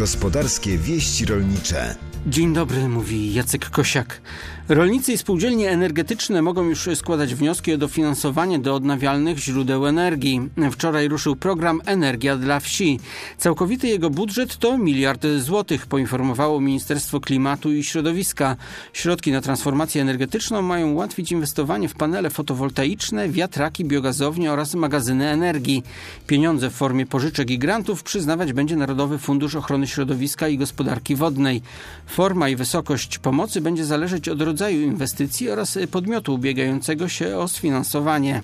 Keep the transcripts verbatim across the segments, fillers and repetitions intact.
Gospodarskie wieści rolnicze. Dzień dobry, mówi Jacek Kosiak. Rolnicy i spółdzielnie energetyczne mogą już składać wnioski o dofinansowanie do odnawialnych źródeł energii. Wczoraj ruszył program Energia dla Wsi. Całkowity jego budżet to miliard złotych, poinformowało Ministerstwo Klimatu i Środowiska. Środki na transformację energetyczną mają ułatwić inwestowanie w panele fotowoltaiczne, wiatraki, biogazownie oraz magazyny energii. Pieniądze w formie pożyczek i grantów przyznawać będzie Narodowy Fundusz Ochrony Środowiska i Gospodarki Wodnej. Forma i wysokość pomocy będzie zależeć od rodzaju inwestycji oraz podmiotu ubiegającego się o sfinansowanie.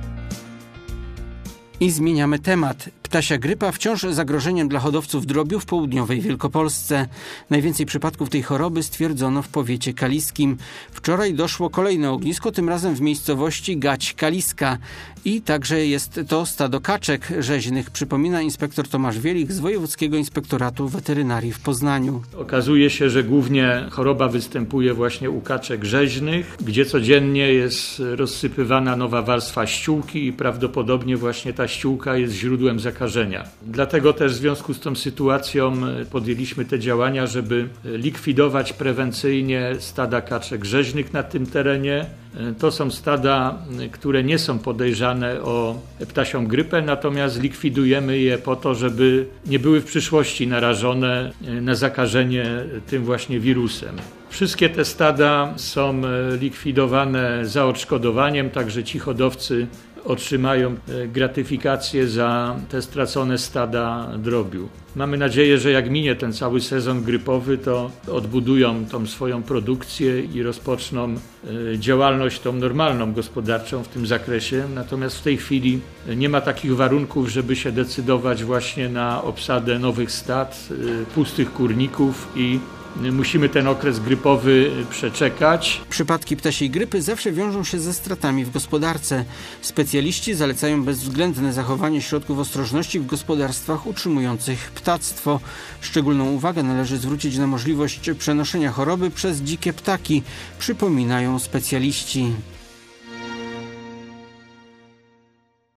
I zmieniamy temat. Ptasia grypa wciąż zagrożeniem dla hodowców drobiu w południowej Wielkopolsce. Najwięcej przypadków tej choroby stwierdzono w powiecie kaliskim. Wczoraj doszło kolejne ognisko, tym razem w miejscowości Gać Kaliska. I także jest to stado kaczek rzeźnych, przypomina inspektor Tomasz Wielich z Wojewódzkiego Inspektoratu Weterynarii w Poznaniu. Okazuje się, że głównie choroba występuje właśnie u kaczek rzeźnych, gdzie codziennie jest rozsypywana nowa warstwa ściółki i prawdopodobnie właśnie ta ściółka jest źródłem zakażenia. Dlatego też w związku z tą sytuacją podjęliśmy te działania, żeby likwidować prewencyjnie stada kaczek rzeźnych na tym terenie. To są stada, które nie są podejrzane o ptasią grypę, natomiast likwidujemy je po to, żeby nie były w przyszłości narażone na zakażenie tym właśnie wirusem. Wszystkie te stada są likwidowane za odszkodowaniem, także ci hodowcy otrzymają gratyfikację za te stracone stada drobiu. Mamy nadzieję, że jak minie ten cały sezon grypowy, to odbudują tą swoją produkcję i rozpoczną działalność tą normalną gospodarczą w tym zakresie. Natomiast w tej chwili nie ma takich warunków, żeby się decydować właśnie na obsadę nowych stad, pustych kurników i musimy ten okres grypowy przeczekać. Przypadki ptasiej grypy zawsze wiążą się ze stratami w gospodarce. Specjaliści zalecają bezwzględne zachowanie środków ostrożności w gospodarstwach utrzymujących ptactwo. Szczególną uwagę należy zwrócić na możliwość przenoszenia choroby przez dzikie ptaki, przypominają specjaliści.